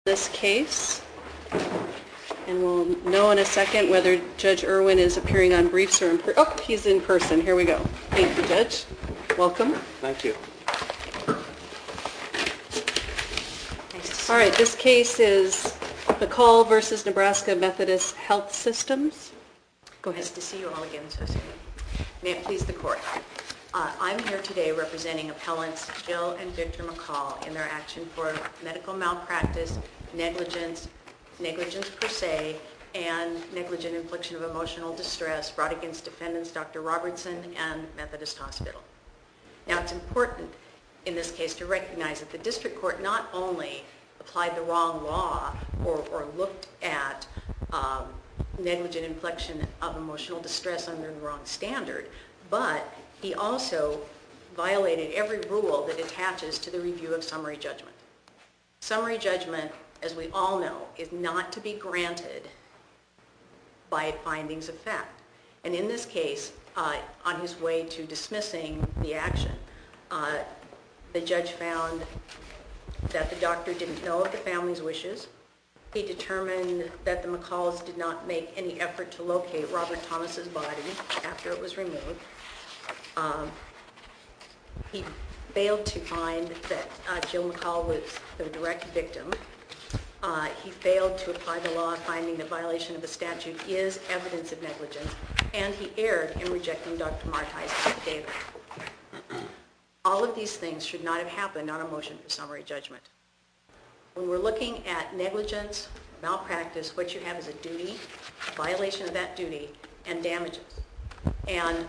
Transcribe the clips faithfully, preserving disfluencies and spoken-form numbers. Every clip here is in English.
This case, and we'll know in a second whether Judge Irwin is appearing on briefs or in per- oh, he's in person. Here we go. Thank you, Judge. Welcome. Thank you. All right, this case is McCall versus Nebraska Methodist Health Systems. Go ahead. Nice to see you all again so soon. May it please the court. Uh, I'm here today representing appellants Jill and Victor McCall in their action for medical malpractice, negligence, negligence per se, and negligent infliction of emotional distress brought against defendants Doctor Robertson and Methodist Hospital. Now, it's important in this case to recognize that the district court not only applied the wrong law or, or looked at um, negligent infliction of emotional distress under the wrong standard, but he also violated every rule that attaches to the review of summary judgment. Summary judgment, as we all know, is not to be granted by findings of fact. And in this case, uh, on his way to dismissing the action, uh, the judge found that the doctor didn't know of the family's wishes. He determined that the McCalls did not make any effort to locate Robert Thomas's body after it was removed. Um, he failed to find that uh, Jill McCall was the direct victim. Uh, he failed to apply the law, finding that violation of the statute is evidence of negligence, and he erred in rejecting Doctor Martai's affidavit. All of these things should not have happened on a motion for summary judgment. When we're looking at negligence, malpractice, what you have is a duty, a violation of that duty, and damages. And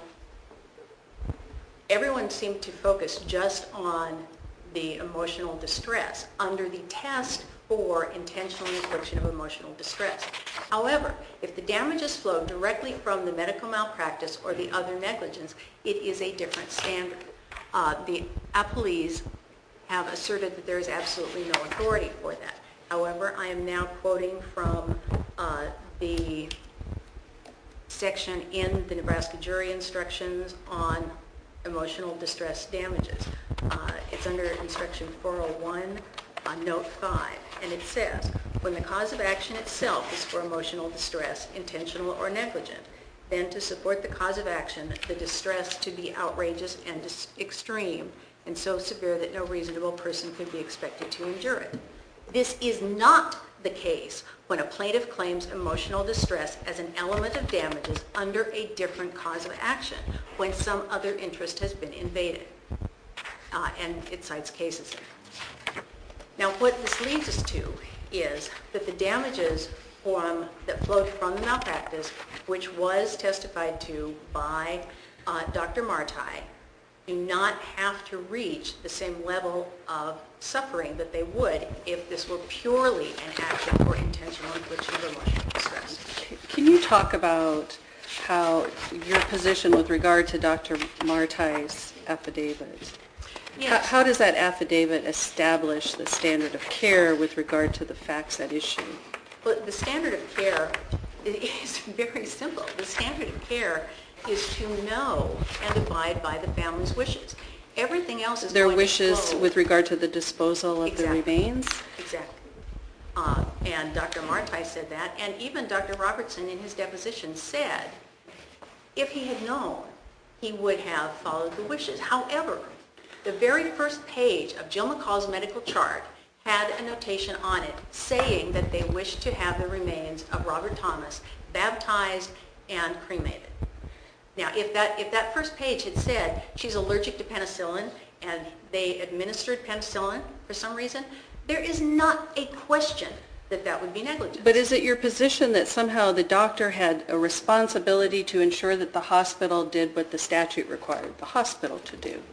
everyone seemed to focus just on the emotional distress under the test for intentional infliction of emotional distress. However, if the damages flow directly from the medical malpractice or the other negligence, it is a different standard. Uh, the appellees have asserted that there is absolutely no authority for that. However, I am now quoting from uh, the section in the Nebraska jury instructions on emotional distress damages. Uh, it's under instruction four oh one, uh, note five, and it says, when the cause of action itself is for emotional distress, intentional or negligent, then to support the cause of action, the distress to be outrageous and dis- extreme and so severe that no reasonable person could be expected to endure it. This is not the case when a plaintiff claims emotional distress as an element of damages under a different cause of action, when some other interest has been invaded. Uh, and it cites cases. Now, what this leads us to is that the damages from, that flowed from the malpractice, which was testified to by uh, Doctor Martai, do not have to reach the same level of suffering that they would if this were purely an action for intentional infliction of emotional distress. Can you talk about how your position with regard to Doctor Martai's affidavit? Yes. How, how does that affidavit establish the standard of care with regard to the facts at issue? Well, the standard of care is very simple. The standard of care is to know and abide by the family's wishes. Everything else is their going wishes to flow. With regard to the disposal of Exactly. the remains? Exactly. Uh, and Doctor Martai said that, and even Doctor Robertson in his deposition said if he had known, he would have followed the wishes. However, the very first page of Jill McCall's medical chart had a notation on it saying that they wished to have the remains of Robert Thomas baptized and cremated. Now, if that if that first page had said she's allergic to penicillin and they administered penicillin for some reason, there is not a question that that would be negligence. But is it your position that somehow the doctor had a responsibility to ensure that the hospital did what the statute required the hospital to do?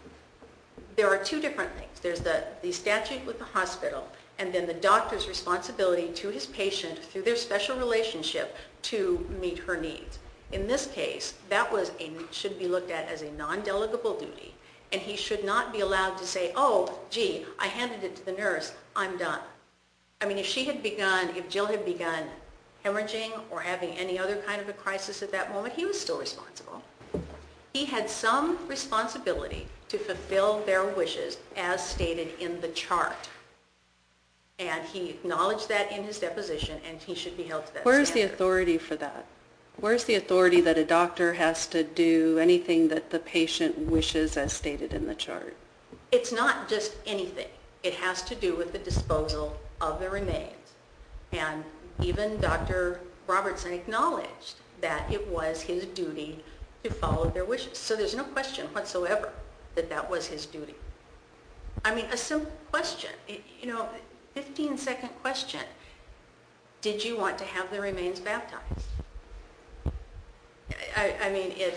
There are two different things. There's the, the statute with the hospital, and then the doctor's responsibility to his patient through their special relationship to meet her needs. In this case, that was a, should be looked at as a non-delegable duty, and he should not be allowed to say, oh, gee, I handed it to the nurse, I'm done. I mean, if she had begun, if Jill had begun hemorrhaging or having any other kind of a crisis at that moment, he was still responsible. He had some responsibility to fulfill their wishes as stated in the chart. And he acknowledged that in his deposition, and he should be held to that Where's the standard. authority for that? Where's the authority that a doctor has to do anything that the patient wishes as stated in the chart? It's not just anything. It has to do with the disposal of the remains. And even Doctor Robertson acknowledged that it was his duty to follow their wishes. So there's no question whatsoever that that was his duty. I mean, a simple question, you know, fifteen second question. Did you want to have the remains baptized? I, I mean, it's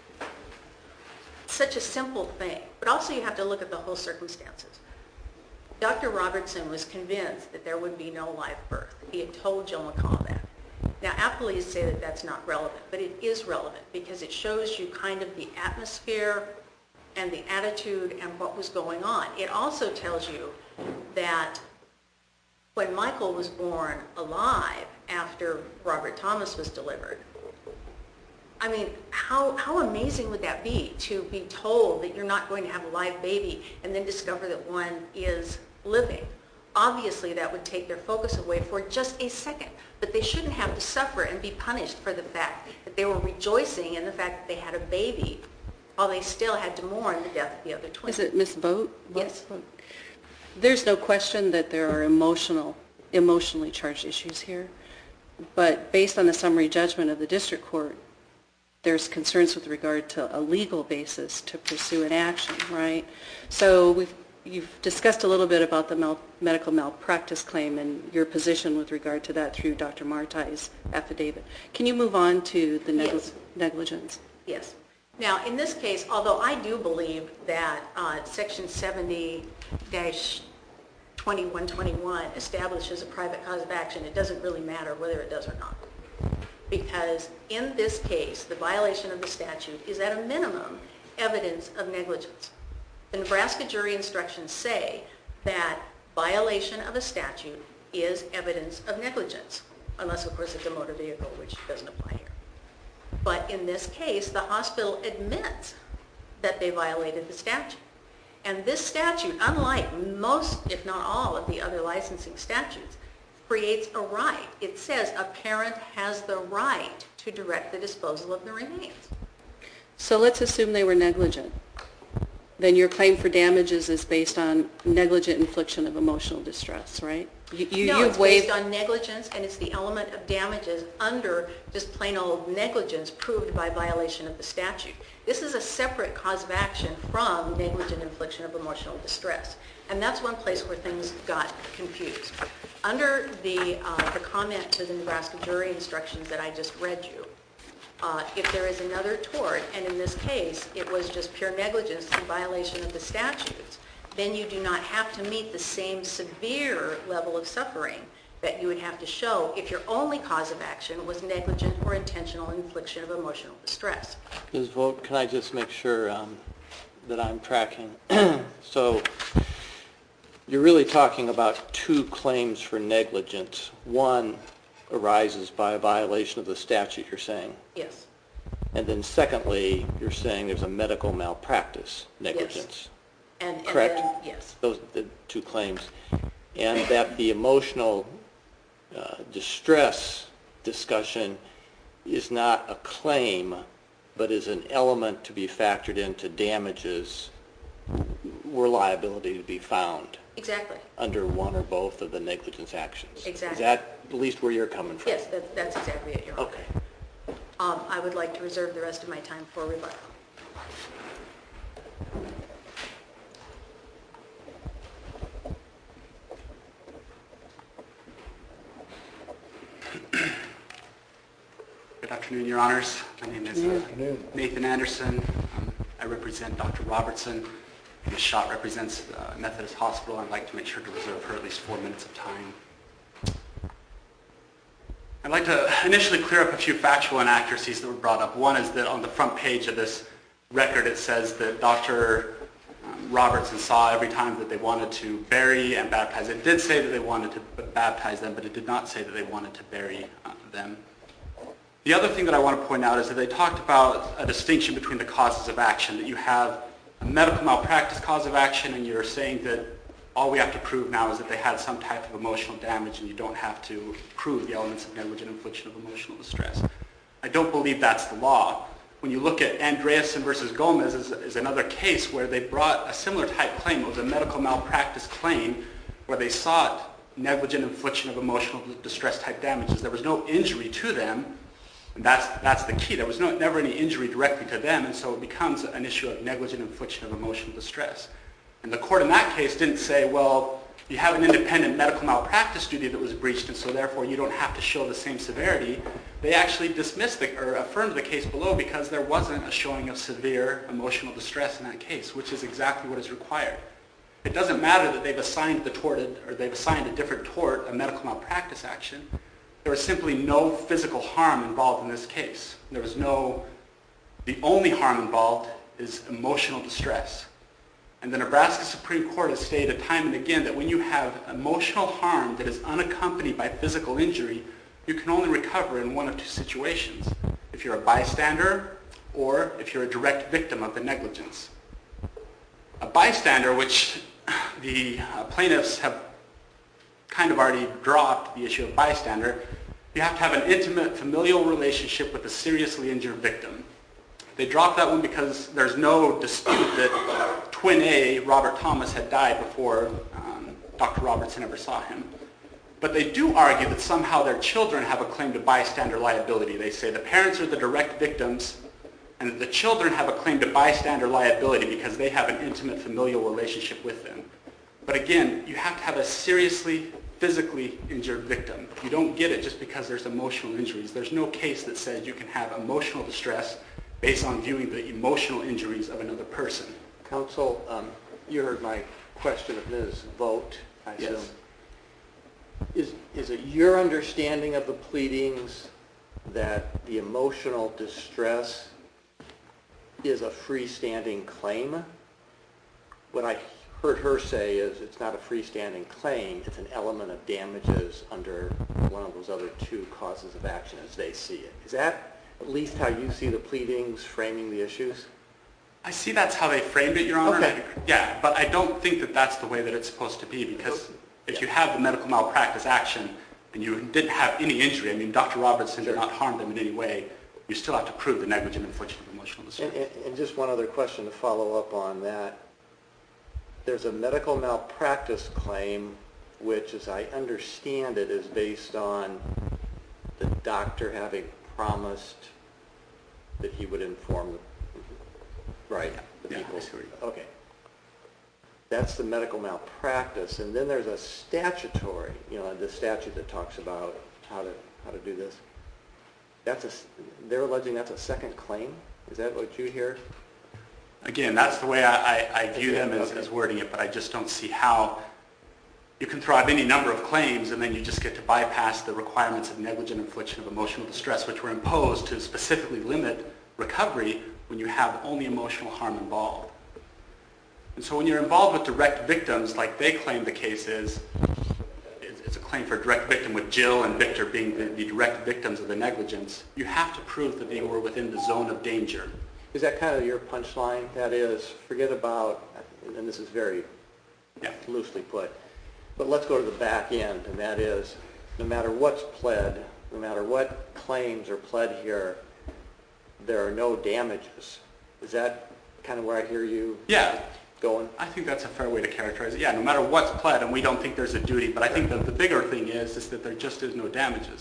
such a simple thing, but also you have to look at the whole circumstances. Doctor Robertson was convinced that there would be no live birth. He had told Jill McCall that. Now, appellees say that that's not relevant, but it is relevant because it shows you kind of the atmosphere and the attitude and what was going on. It also tells you that when Michael was born alive after Robert Thomas was delivered, I mean, how, how amazing would that be to be told that you're not going to have a live baby and then discover that one is living? Obviously, that would take their focus away for just a second, but they shouldn't have to suffer and be punished for the fact that they were rejoicing in the fact that they had a baby while they still had to mourn the death of the other twin. Is it Miz Vogt? Yes. There's no question that there are emotional, emotionally charged issues here, but based on the summary judgment of the district court, there's concerns with regard to a legal basis to pursue an action, right? So we've, you've discussed a little bit about the mal- medical malpractice claim and your position with regard to that through Doctor Martai's affidavit. Can you move on to the negli- Yes. negligence? Yes. Now, in this case, although I do believe that uh, Section seventy dash twenty-one twenty-one establishes a private cause of action, it doesn't really matter whether it does or not. Because in this case, the violation of the statute is at a minimum evidence of negligence. The Nebraska jury instructions say that violation of a statute is evidence of negligence, unless, of course, it's a motor vehicle, which doesn't apply here. But in this case, the hospital admits that they violated the statute. And this statute, unlike most, if not all, of the other licensing statutes, creates a right. It says a parent has the right to direct the disposal of the remains. So let's assume they were negligent. Then your claim for damages is based on negligent infliction of emotional distress, right? You, you, no, you've it's waived... based on negligence, and it's the element of damages under just plain old negligence proved by violation of the statute. This is a separate cause of action from negligent infliction of emotional distress. And that's one place where things got confused. Under the, uh, the comment to the Nebraska jury instructions that I just read you, uh, if there is another tort, and in this case it was just pure negligence in violation of the statutes, then you do not have to meet the same severe level of suffering that you would have to show if your only cause of action was negligent or intentional infliction of emotional distress. Miz Vogt, can I just make sure um, that I'm tracking? So you're really talking about two claims for negligence. One arises by a violation of the statute, you're saying? Yes. And then secondly, you're saying there's a medical malpractice negligence. Yes. And, and Correct? then, yes. Those are the two claims. And that the emotional uh, distress discussion is not a claim, but is an element to be factored into damages were liability to be found. Exactly. Under one or both of the negligence actions. Exactly. Is that at least where you're coming from? Yes, that, that's exactly it, Your Honor. Okay. Um, I would like to reserve the rest of my time for rebuttal. Good afternoon, Your Honors. My name is uh, Nathan Anderson. Um, I represent Doctor Robertson. Ms. Schott represents uh, Methodist Hospital. I'd like to make sure to reserve her at least four minutes of time. I'd like to initially clear up a few factual inaccuracies that were brought up. One is that on the front page of this record it says that Doctor Um, Robertson saw every time that they wanted to bury and baptize. It did say that they wanted to baptize them, but it did not say that they wanted to bury uh, them. The other thing that I want to point out is that they talked about a distinction between the causes of action, that you have a medical malpractice cause of action, and you're saying that all we have to prove now is that they had some type of emotional damage, and you don't have to prove the elements of negligent infliction of emotional distress. I don't believe that's the law. When you look at Andreasen versus Gomez is, is another case where they brought a similar type claim. It was a medical malpractice claim where they sought negligent infliction of emotional distress type damages. There was no injury to them, and that's, that's the key. There was no, never any injury directly to them, and so it becomes an issue of negligent infliction of emotional distress. And the court in that case didn't say, well, you have an independent medical malpractice duty that was breached, and so therefore you don't have to show the same severity. They actually dismissed the, or affirmed the case below because there wasn't a showing of severe emotional distress in that case, which is exactly what is required. It doesn't matter that they've assigned the torted, or they've assigned a different tort, a medical malpractice action. There was simply no physical harm involved in this case. There was no, the only harm involved is emotional distress. And the Nebraska Supreme Court has stated time and again that when you have emotional harm that is unaccompanied by physical injury, you can only recover in one of two situations. If you're a bystander or if you're a direct victim of the negligence. A bystander, which the uh, plaintiffs have kind of already dropped the issue of bystander, you have to have an intimate familial relationship with a seriously injured victim. They dropped that one because there's no dispute that twin A, Robert Thomas, had died before um, Doctor Robertson ever saw him. But they do argue that somehow their children have a claim to bystander liability. They say the parents are the direct victims and that the children have a claim to bystander liability because they have an intimate familial relationship with them. But again, you have to have a seriously physically injured victim. You don't get it just because there's emotional injuries. There's no case that says you can have emotional distress based on viewing the emotional injuries of another person. Counsel, um, you heard my question of Miz Vogt, I assume. Yes. Is, is it your understanding of the pleadings that the emotional distress is a freestanding claim? What I heard her say is it's not a freestanding claim, it's an element of damages under one of those other two causes of action as they see it. Is that at least how you see the pleadings framing the issues? I see that's how they framed it, Your Honor. Okay. Yeah, but I don't think that that's the way that it's supposed to be because if you have the medical malpractice action and you didn't have any injury, I mean, Doctor Robertson Sure. did not harm them in any way, you still have to prove the negligent infliction of emotional distress. And, and, and just one other question to follow up on that. There's a medical malpractice claim which, as I understand it, is based on the doctor having promised that he would inform the, right, the Yeah, people. I see where you're Okay. That's the medical malpractice, and then there's a statutory, you know, the statute that talks about how to how to do this. That's a, they're alleging that's a second claim? Is that what you hear? Again, that's the way I, I, I view them as, Okay. as wording it, but I just don't see how you can throw out any number of claims and then you just get to bypass the requirements of negligent infliction of emotional distress, which were imposed to specifically limit recovery when you have only emotional harm involved. And so when you're involved with direct victims, like they claim the case is, it's it's a claim for a direct victim with Jill and Victor being the, the direct victims of the negligence, you have to prove that they were within the zone of danger. Is that kind of your punchline? That is, forget about, and this is very Yeah. loosely put, but let's go to the back end, and that is, no matter what's pled, no matter what claims are pled here, there are no damages. Is that kind of where I hear you Yeah. going? I think that's a fair way to characterize it. Yeah, no matter what's pled, and we don't think there's a duty, but I think that the bigger thing is, is that there just is no damages.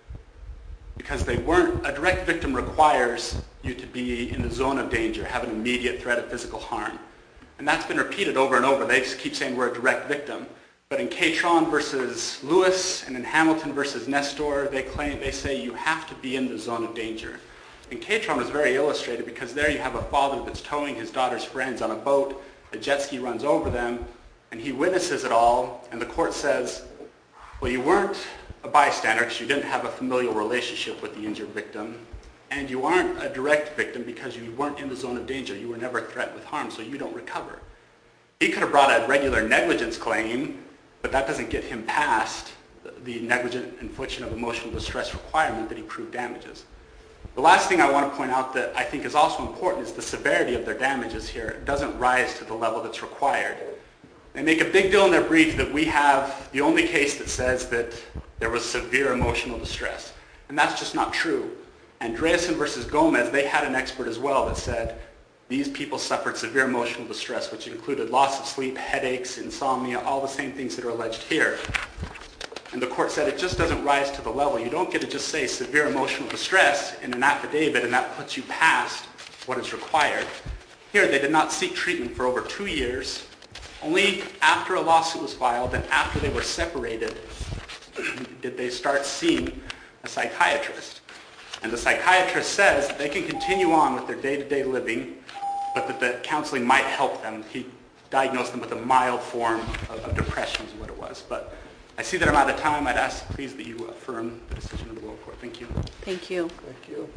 Because they weren't, a direct victim requires you to be in the zone of danger, have an immediate threat of physical harm. And that's been repeated over and over. They just keep saying we're a direct victim. But in Catron versus Lewis and in Hamilton versus Nestor, they claim, they say you have to be in the zone of danger. And Catron was very illustrated because there you have a father that's towing his daughter's friends on a boat, a jet ski runs over them, and he witnesses it all, and the court says, well, you weren't a bystander because you didn't have a familial relationship with the injured victim, and you aren't a direct victim because you weren't in the zone of danger. You were never threatened with harm, so you don't recover. He could have brought a regular negligence claim, but that doesn't get him past the negligent infliction of emotional distress requirement that he proved damages. The last thing I want to point out that I think is also important is the severity of their damages here. It doesn't rise to the level that's required. They make a big deal in their brief that we have the only case that says that there was severe emotional distress. And that's just not true. Andreasen versus Gomez, they had an expert as well that said these people suffered severe emotional distress, which included loss of sleep, headaches, insomnia, all the same things that are alleged here. And the court said it just doesn't rise to the level. You don't get to just say severe emotional distress in an affidavit and that puts you past what is required. Here, they did not seek treatment for over two years. Only after a lawsuit was filed and after they were separated did they start seeing a psychiatrist. And the psychiatrist says that they can continue on with their day-to-day living, but that the counseling might help them. He diagnosed them with a mild form of, of depression is what it was. But I see that I'm out of time. I'd ask, please, that you affirm the decision of the lower court. Thank you. Thank you. Thank you.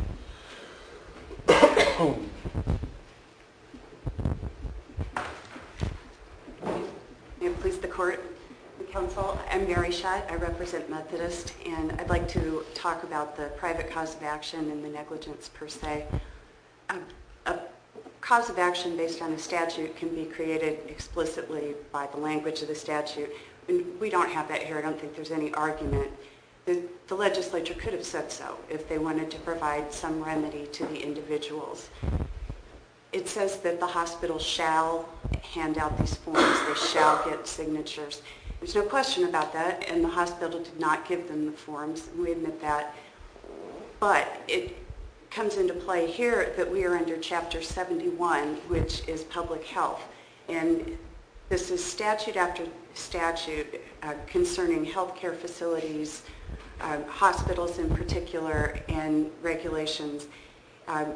May it please the court and counsel, I'm Mary Schott. I represent Methodist, and I'd like to talk about the private cause of action and the negligence per se. Um, a cause of action based on a statute can be created explicitly by the language of the statute. And we don't have that here. I don't think there's any argument. The, the legislature could have said so if they wanted to provide some remedy to the individuals. It says that the hospital shall hand out these forms. They shall get signatures. There's no question about that, and the hospital did not give them the forms, and we admit that. But it comes into play here that we are under Chapter seventy-one, which is public health. And this is statute after statute uh, concerning healthcare facilities, uh, hospitals in particular, and regulations. Um,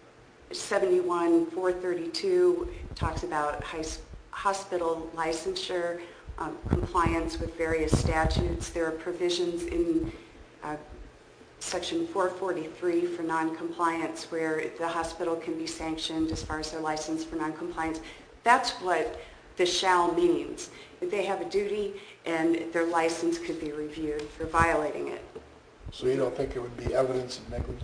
seventy-one four thirty-two talks about high, hospital licensure, um, compliance with various statutes. There are provisions in uh, Section four forty-three for noncompliance where the hospital can be sanctioned as far as their license for noncompliance. That's what the shall means. They have a duty and their license could be reviewed for violating it. So you don't think it would be evidence of negligence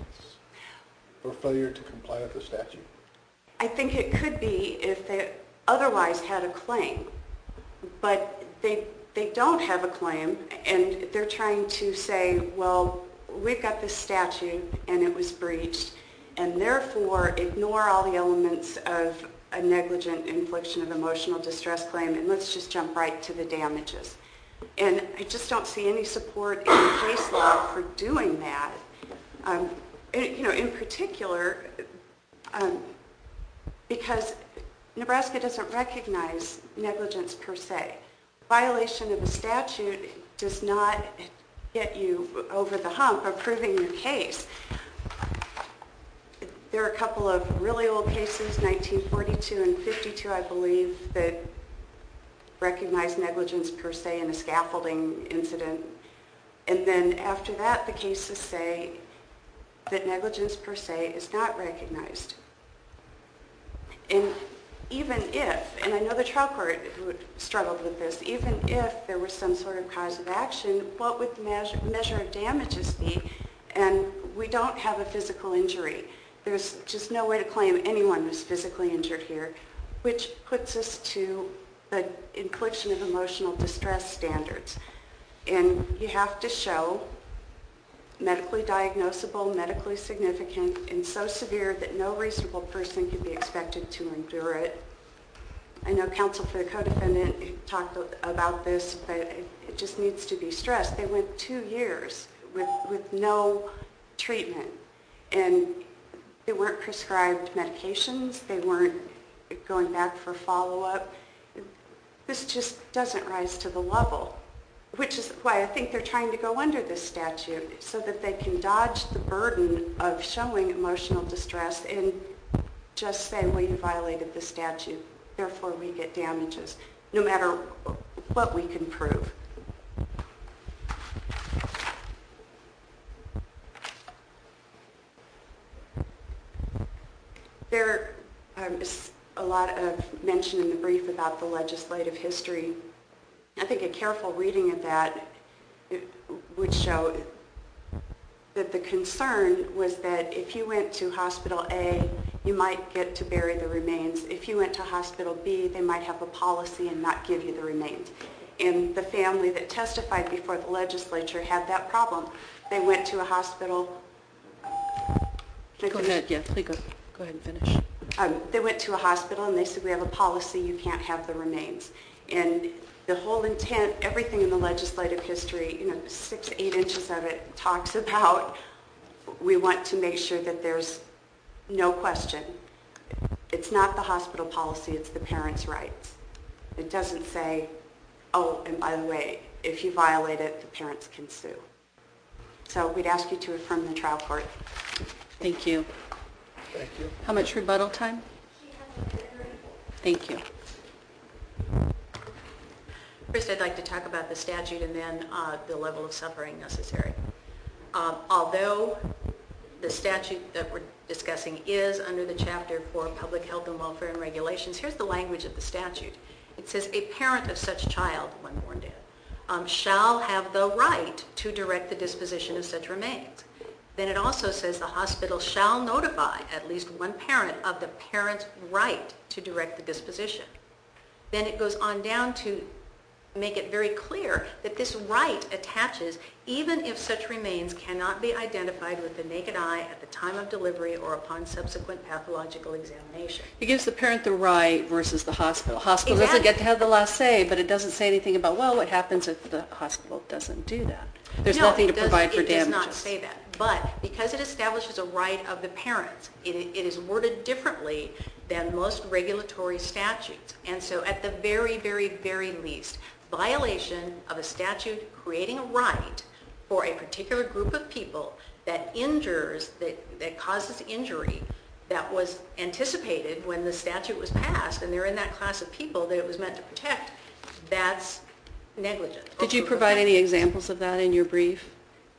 or failure to comply with the statute? I think it could be if they otherwise had a claim, but they they don't have a claim, and they're trying to say, well, we've got this statute and it was breached, and therefore ignore all the elements of a negligent infliction of emotional distress claim, and let's just jump right to the damages. And I just don't see any support in the case law for doing that. Um, you know, in particular, um, because Nebraska doesn't recognize negligence per se. Violation of a statute does not get you over the hump of proving your case. There are a couple of really old cases, nineteen forty-two and fifty-two, I believe, that recognize negligence per se in a scaffolding incident. And then after that, the cases say that negligence per se is not recognized. And even if, and I know the trial court struggled with this, even if there was some sort of cause of action, what would the measure, measure of damages be? And we don't have a physical injury. There's just no way to claim anyone was physically injured here, which puts us to the infliction of emotional distress standards. And you have to show medically diagnosable, medically significant, and so severe that no reasonable person can be expected to endure it. I know counsel for the co-defendant talked about this, but it, it just needs to be stressed. They went two years with, with no treatment, and they weren't prescribed medications. They weren't going back for follow-up. This just doesn't rise to the level, which is why I think they're trying to go under this statute so that they can dodge the burden of showing emotional distress and just say, well, you violated the statute, therefore we get damages, no matter what we can prove. There um, is a lot of mention in the brief about the legislative history. I think a careful reading of that would show that the concern was that if you went to Hospital A you might get to bury the remains. If you went to Hospital B, they might have a policy and not give you the remains. And the family that testified before the legislature had that problem. They went to a hospital. Go ahead, yeah, please go, go ahead and finish. Um, they went to a hospital and they said, we have a policy, you can't have the remains. And the whole intent, everything in the legislative history, you know, six, eight inches of it talks about, we want to make sure that there's no question. It's not the hospital policy, it's the parents' rights. It doesn't say, oh, and by the way, if you violate it, the parents can sue. So we'd ask you to affirm the trial court. Thank you. Thank you. How much rebuttal time? Thank you. First, I'd like to talk about the statute and then uh, the level of suffering necessary. Um, although the statute that we're discussing is under the chapter for public health and welfare and regulations, here's the language of the statute. It says, a parent of such child, when born dead, um, shall have the right to direct the disposition of such remains. Then it also says the hospital shall notify at least one parent of the parent's right to direct the disposition. Then it goes on down to make it very clear that this right attaches even if such remains cannot be identified with the naked eye at the time of delivery or upon subsequent pathological examination. It gives the parent the right versus the hospital. Hospital Exactly. doesn't get to have the last say, but it doesn't say anything about, well, what happens if the hospital doesn't do that? There's No, nothing to it does- provide for it damages. does not say that. But because it establishes a right of the parents, it, it is worded differently than most regulatory statutes. And so at the very, very, very least, violation of a statute creating a right for a particular group of people that injures, that, that causes injury that was anticipated when the statute was passed, and they're in that class of people that it was meant to protect, that's negligent. Did you provide any examples of that in your brief?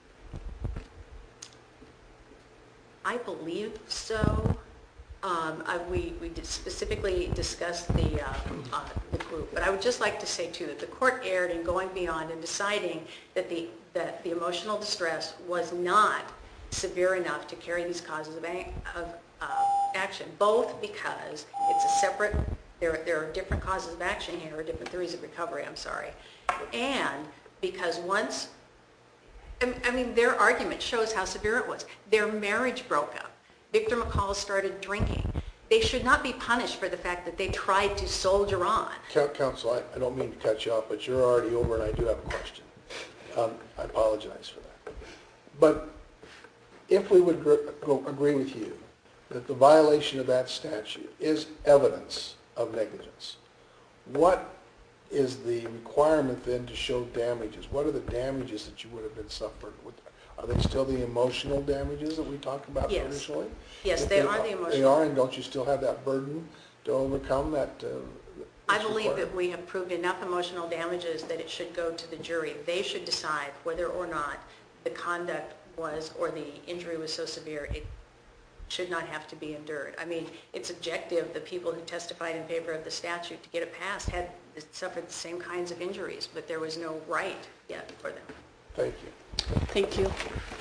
I believe so. Um, I, we we did specifically discussed the, uh, uh, the group, but I would just like to say too that the court erred in going beyond and deciding that the that the emotional distress was not severe enough to carry these causes of, of uh, action, both because it's a separate, there, there are different causes of action here, or different theories of recovery, I'm sorry, and because once, I mean, their argument shows how severe it was. Their marriage broke up. Victor McCall started drinking. They should not be punished for the fact that they tried to soldier on. Counsel, I, I don't mean to cut you off, but you're already over and I do have a question. Um, I apologize for that. But if we would gr- go, agree with you that the violation of that statute is evidence of negligence, what is the requirement then to show damages? What are the damages that you would have been suffered with? Are they still the emotional damages that we talked about Yes. initially? Yes, If they are the They emotional. are, and don't you still have that burden to overcome that? Uh, I that's believe required? that we have proved enough emotional damages that it should go to the jury. They should decide whether or not the conduct was, or the injury was so severe, it should not have to be endured. I mean, it's objective. The people who testified in favor of the statute to get it passed had suffered the same kinds of injuries, but there was no right yet for them. Thank you. Thank you.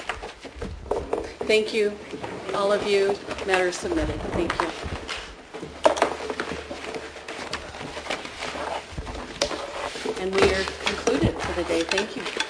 Thank you, all of you. Matter is submitted. Thank you. And we are concluded for the day. Thank you.